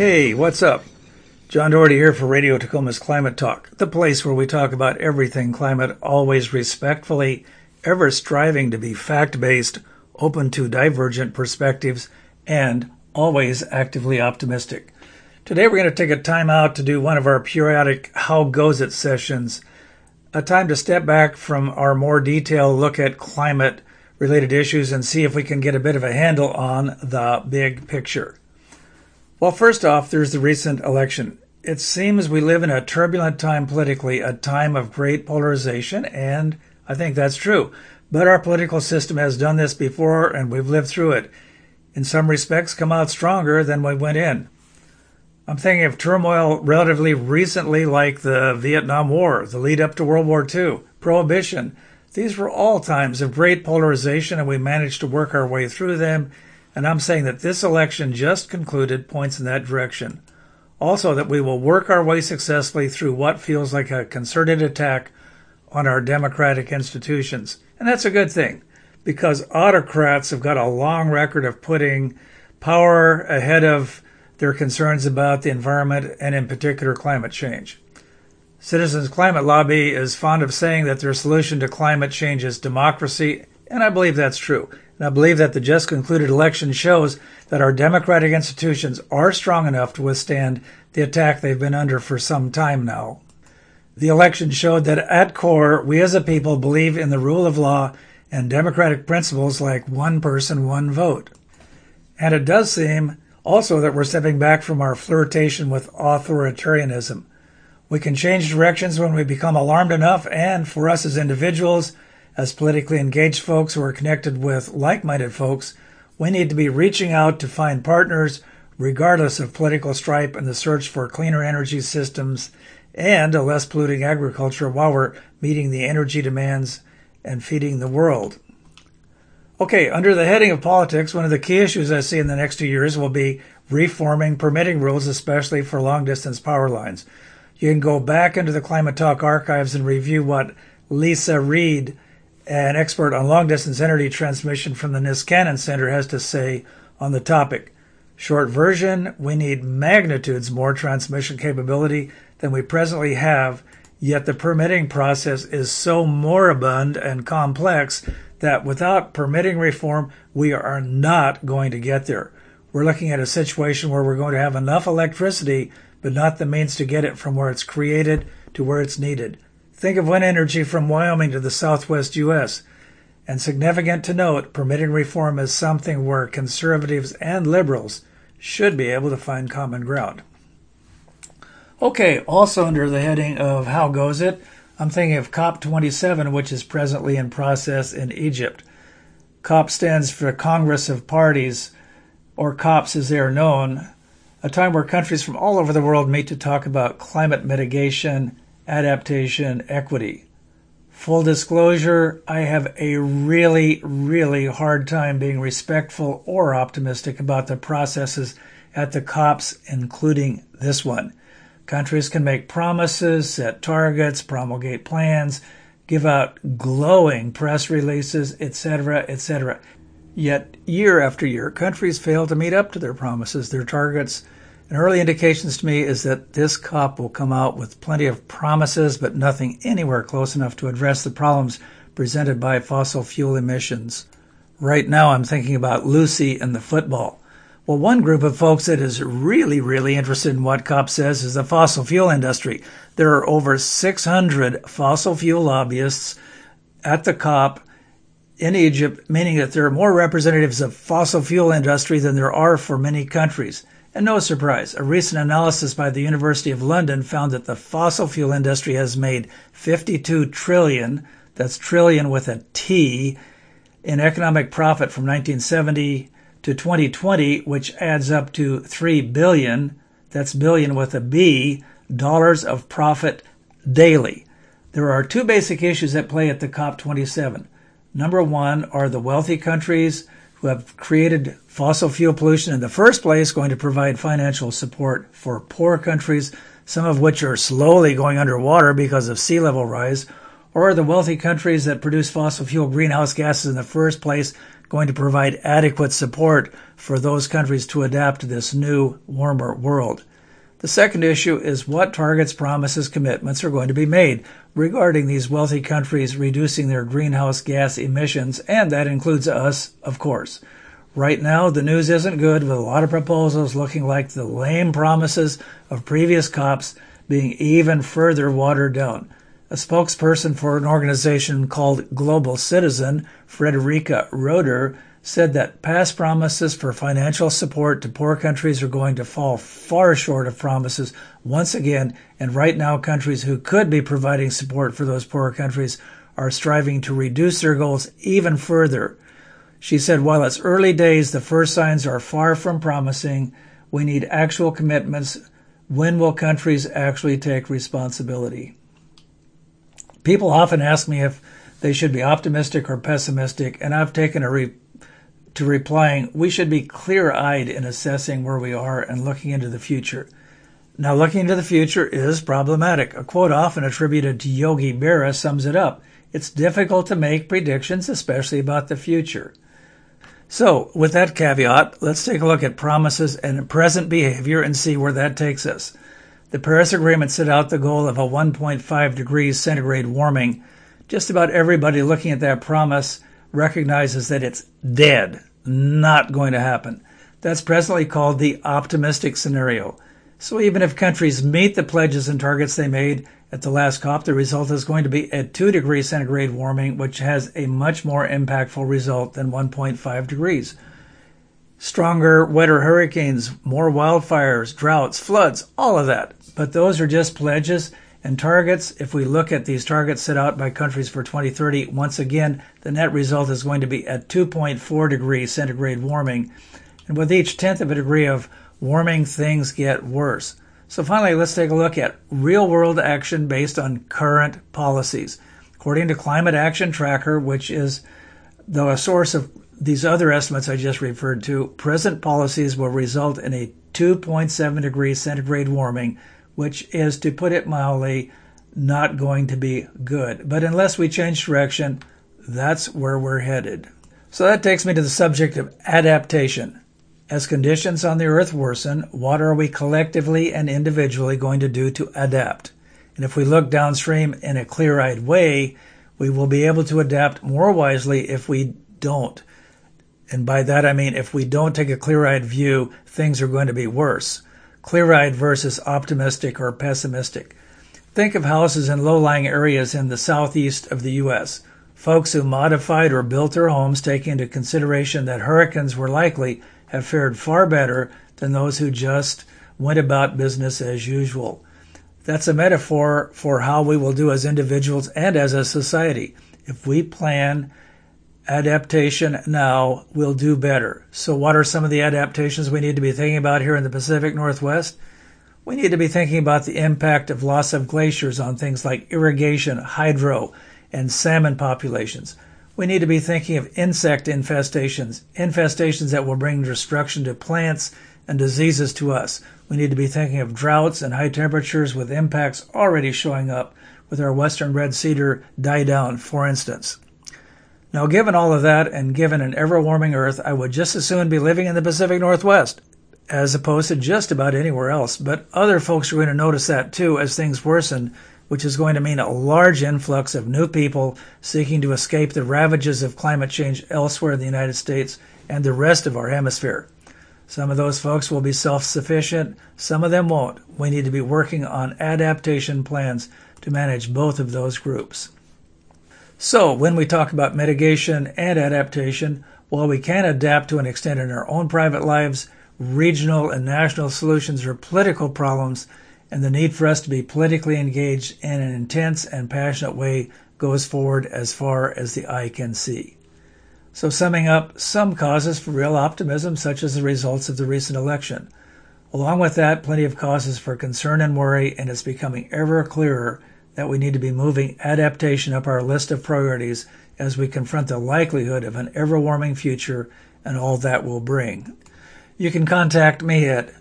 Hey, what's up? John Doherty here for Radio Tacoma's Climate Talk, the place where we talk about everything climate, always respectfully, ever striving to be fact-based, open to divergent perspectives, and always actively optimistic. Today we're going to take a time out to do one of our periodic How Goes It sessions, a time to step back from our more detailed look at climate-related issues and see if we can get a bit of a handle on the big picture. Well, first off, there's the recent election. It seems we live in a turbulent time politically, a time of great polarization, and I think that's true. But our political system has done this before, and we've lived through it. In some respects, come out stronger than we went in. I'm thinking of turmoil relatively recently like the Vietnam War, the lead up to World War II, Prohibition. These were all times of great polarization, and we managed to work our way through them. And I'm saying that this election just concluded points in that direction. Also, that we will work our way successfully through what feels like a concerted attack on our democratic institutions. And that's a good thing, because autocrats have got a long record of putting power ahead of their concerns about the environment and in particular climate change. Citizens Climate Lobby is fond of saying that their solution to climate change is democracy, and I believe that's true. And I believe that the just concluded election shows that our democratic institutions are strong enough to withstand the attack they've been under for some time now. The election showed that at core, we as a people believe in the rule of law and democratic principles like one person, one vote. And it does seem also that we're stepping back from our flirtation with authoritarianism. We can change directions when we become alarmed enough, and for us as individuals, as politically engaged folks who are connected with like-minded folks, we need to be reaching out to find partners regardless of political stripe in the search for cleaner energy systems and a less polluting agriculture while we're meeting the energy demands and feeding the world. Okay, under the heading of politics, one of the key issues I see in the next 2 years will be reforming permitting rules, especially for long-distance power lines. You can go back into the Climate Talk archives and review what Lisa Reed, an expert on long-distance energy transmission from the Niskanen Center, has to say on the topic. Short version, we need magnitudes more transmission capability than we presently have, yet the permitting process is so moribund and complex that without permitting reform, we are not going to get there. We're looking at a situation where we're going to have enough electricity, but not the means to get it from where it's created to where it's needed. Think of wind energy from Wyoming to the southwest U.S. And significant to note, permitting reform is something where conservatives and liberals should be able to find common ground. Okay, also under the heading of How Goes It, I'm thinking of COP27, which is presently in process in Egypt. COP stands for Congress of Parties, or COPs as they are known, a time where countries from all over the world meet to talk about climate mitigation, adaptation, equity. Full disclosure, I have a really hard time being respectful or optimistic about the processes at the COPs, including this one. Countries can make promises, set targets, promulgate plans, give out glowing press releases, etc., etc. Yet, year after year, countries fail to meet up to their promises, their targets. And early indications to me is that this COP will come out with plenty of promises, but nothing anywhere close enough to address the problems presented by fossil fuel emissions. Right now I'm thinking about Lucy and the football. Well, one group of folks that is really interested in what COP says is the fossil fuel industry. There are over 600 fossil fuel lobbyists at the COP in Egypt, meaning that there are more representatives of fossil fuel industry than there are for many countries. And no surprise, a recent analysis by the University of London found that the fossil fuel industry has made 52 trillion, that's trillion with a T, in economic profit from 1970 to 2020, which adds up to 3 billion, that's billion with a B, dollars of profit daily. There are two basic issues at play at the COP27. Number one are the wealthy countries who have created fossil fuel pollution in the first place going to provide financial support for poor countries, some of which are slowly going underwater because of sea level rise, or the wealthy countries that produce fossil fuel greenhouse gases in the first place going to provide adequate support for those countries to adapt to this new, warmer world. The second issue is what targets, promises, commitments are going to be made regarding these wealthy countries reducing their greenhouse gas emissions, and that includes us, of course. Right now, the news isn't good, with a lot of proposals looking like the lame promises of previous COPs being even further watered down. A spokesperson for an organization called Global Citizen, Frederica Roeder, said that past promises for financial support to poor countries are going to fall far short of promises once again, and right now countries who could be providing support for those poorer countries are striving to reduce their goals even further. She said, while it's early days, the first signs are far from promising. We need actual commitments. When will countries actually take responsibility? People often ask me if they should be optimistic or pessimistic, and I've taken to replying, we should be clear-eyed in assessing where we are and looking into the future. Now, looking into the future is problematic. A quote often attributed to Yogi Berra sums it up. It's difficult to make predictions, especially about the future. So, with that caveat, let's take a look at promises and present behavior and see where that takes us. The Paris Agreement set out the goal of a 1.5 degrees centigrade warming. Just about everybody looking at that promise recognizes that it's dead, not going to happen. That's presently called the optimistic scenario. So even if countries meet the pledges and targets they made at the last COP, the result is going to be a 2 degrees centigrade warming, which has a much more impactful result than 1.5 degrees. Stronger, wetter hurricanes, more wildfires, droughts, floods, all of that. But those are just pledges and targets. If we look at these targets set out by countries for 2030, once again, the net result is going to be a 2.4 degrees centigrade warming. And with each tenth of a degree of warming, things get worse. So finally, let's take a look at real-world action based on current policies. According to Climate Action Tracker, which is a source of these other estimates I just referred to, present policies will result in a 2.7 degrees centigrade warming, which is, to put it mildly, not going to be good. But unless we change direction, that's where we're headed. So that takes me to the subject of adaptation. As conditions on the Earth worsen, what are we collectively and individually going to do to adapt? And if we look downstream in a clear-eyed way, we will be able to adapt more wisely if we don't. And by that I mean if we don't take a clear-eyed view, things are going to be worse. Clear-eyed versus optimistic or pessimistic. Think of houses in low-lying areas in the southeast of the U.S. Folks who modified or built their homes taking into consideration that hurricanes were likely have fared far better than those who just went about business as usual. That's a metaphor for how we will do as individuals and as a society. If we plan adaptation now, we'll do better. So what are some of the adaptations we need to be thinking about here in the Pacific Northwest? We need to be thinking about the impact of loss of glaciers on things like irrigation, hydro, and salmon populations. We need to be thinking of insect infestations that will bring destruction to plants and diseases to us. We need to be thinking of droughts and high temperatures with impacts already showing up with our western red cedar die-down, for instance. Now, given all of that and given an ever-warming Earth, I would just as soon be living in the Pacific Northwest as opposed to just about anywhere else. But other folks are going to notice that too as things worsen, which is going to mean a large influx of new people seeking to escape the ravages of climate change elsewhere in the United States and the rest of our hemisphere. Some of those folks will be self-sufficient, some of them won't. We need to be working on adaptation plans to manage both of those groups. So, when we talk about mitigation and adaptation, while we can adapt to an extent in our own private lives, regional and national solutions are political problems, and the need for us to be politically engaged in an intense and passionate way goes forward as far as the eye can see. So, summing up, some causes for real optimism, such as the results of the recent election. Along with that, plenty of causes for concern and worry, and it's becoming ever clearer that we need to be moving adaptation up our list of priorities as we confront the likelihood of an ever-warming future and all that will bring. You can contact me at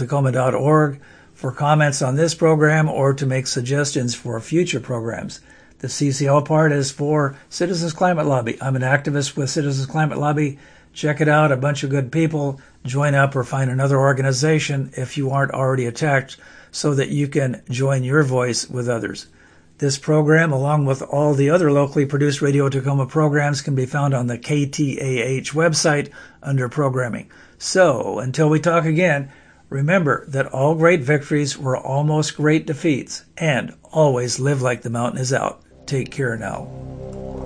john@ccltacoma.org for comments on this program or to make suggestions for future programs. The CCL part is for Citizens Climate Lobby. I'm an activist with Citizens Climate Lobby. Check it out. A bunch of good people. Join up or find another organization if you aren't already attached so that you can join your voice with others. This program, along with all the other locally produced Radio Tacoma programs, can be found on the KTAH website under programming. So, until we talk again, remember that all great victories were almost great defeats, and always live like the mountain is out. Take care now.